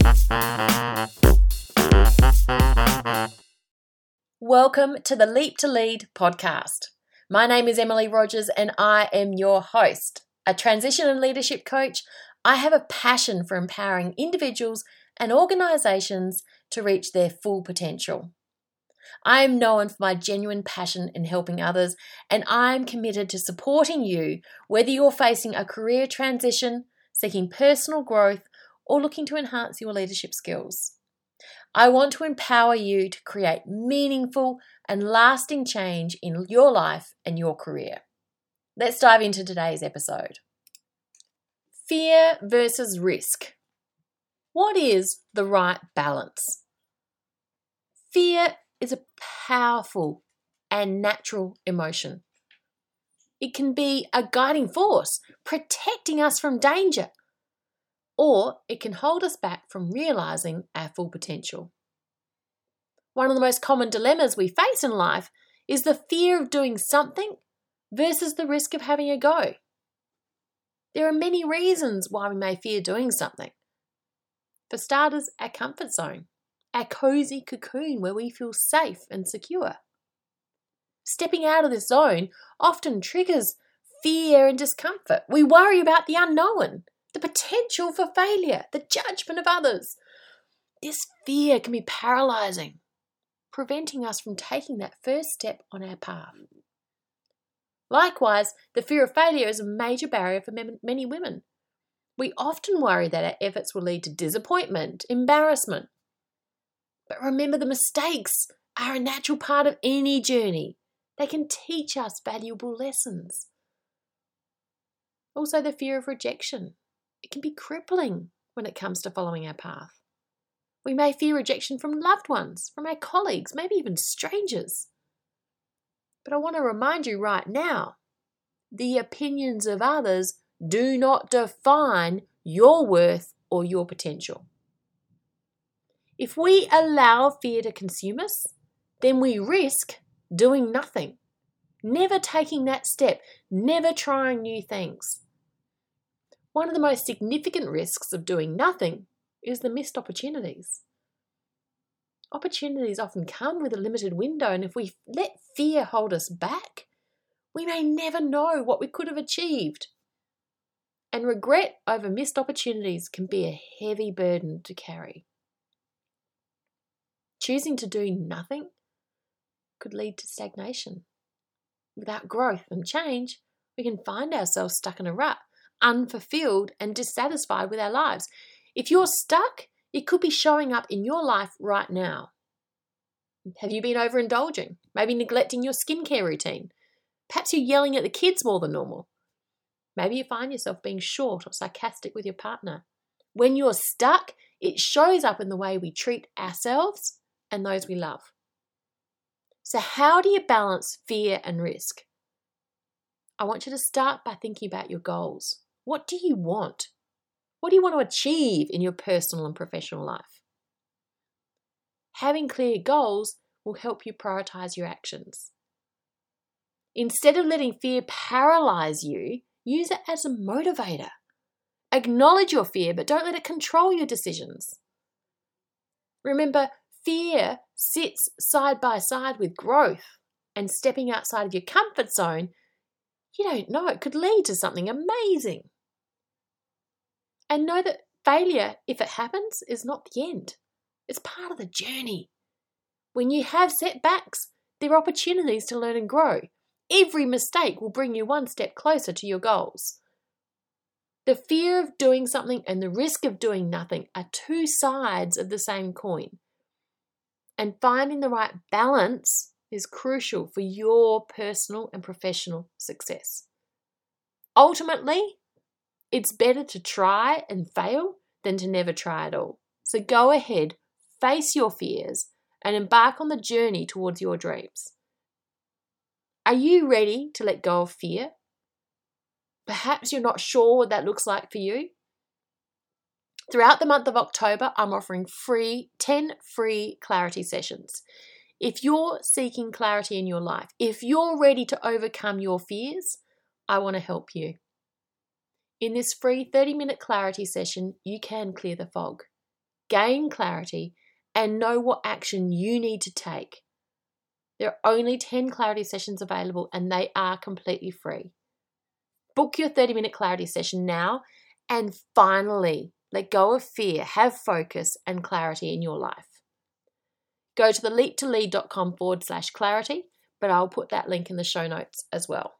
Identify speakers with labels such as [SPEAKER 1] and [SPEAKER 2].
[SPEAKER 1] Welcome to the Leap to Lead podcast. My name is Emily Rogers and I am your host. A transition and leadership coach, I have a passion for empowering individuals and organisations to reach their full potential. I am known for my genuine passion in helping others, and I am committed to supporting you whether you're facing a career transition, seeking personal growth, or looking to enhance your leadership skills. I want to empower you to create meaningful and lasting change in your life and your career. Let's dive into today's episode. Fear versus risk. What is the right balance? Fear is a powerful and natural emotion. It can be a guiding force, protecting us from danger, or it can hold us back from realising our full potential. One of the most common dilemmas we face in life is the fear of doing something versus the risk of having a go. There are many reasons why we may fear doing something. For starters, our comfort zone, our cosy cocoon where we feel safe and secure. Stepping out of this zone often triggers fear and discomfort. We worry about the unknown, the potential for failure, the judgment of others. This fear can be paralysing, preventing us from taking that first step on our path. Likewise, the fear of failure is a major barrier for many women. We often worry that our efforts will lead to disappointment, embarrassment. But remember, the mistakes are a natural part of any journey. They can teach us valuable lessons. Also, the fear of rejection. It can be crippling when it comes to following our path. We may fear rejection from loved ones, from our colleagues, maybe even strangers. But I want to remind you right now, the opinions of others do not define your worth or your potential. If we allow fear to consume us, then we risk doing nothing, never taking that step, never trying new things. One of the most significant risks of doing nothing is the missed opportunities. Opportunities often come with a limited window, and if we let fear hold us back, we may never know what we could have achieved. And regret over missed opportunities can be a heavy burden to carry. Choosing to do nothing could lead to stagnation. Without growth and change, we can find ourselves stuck in a rut, unfulfilled and dissatisfied with our lives. If you're stuck, it could be showing up in your life right now. Have you been overindulging? Maybe neglecting your skincare routine? Perhaps you're yelling at the kids more than normal. Maybe you find yourself being short or sarcastic with your partner. When you're stuck, it shows up in the way we treat ourselves and those we love. So how do you balance fear and risk? I want you to start by thinking about your goals. What do you want? What do you want to achieve in your personal and professional life? Having clear goals will help you prioritize your actions. Instead of letting fear paralyze you, use it as a motivator. Acknowledge your fear, but don't let it control your decisions. Remember, fear sits side by side with growth, and stepping outside of your comfort zone, you don't know, it could lead to something amazing. And know that failure, if it happens, is not the end. It's part of the journey. When you have setbacks, there are opportunities to learn and grow. Every mistake will bring you one step closer to your goals. The fear of doing something and the risk of doing nothing are two sides of the same coin. And finding the right balance is crucial for your personal and professional success. Ultimately, it's better to try and fail than to never try at all. So go ahead, face your fears, and embark on the journey towards your dreams. Are you ready to let go of fear? Perhaps you're not sure what that looks like for you. Throughout the month of October, I'm offering 10 free clarity sessions. If you're seeking clarity in your life, if you're ready to overcome your fears, I want to help you. In this free 30-minute clarity session, you can clear the fog. gain clarity, and know what action you need to take. There are only 10 clarity sessions available and they are completely free. Book your 30-minute clarity session now and finally let go of fear, have focus and clarity in your life. Go to theleaptolead.com/clarity, but I'll put that link in the show notes as well.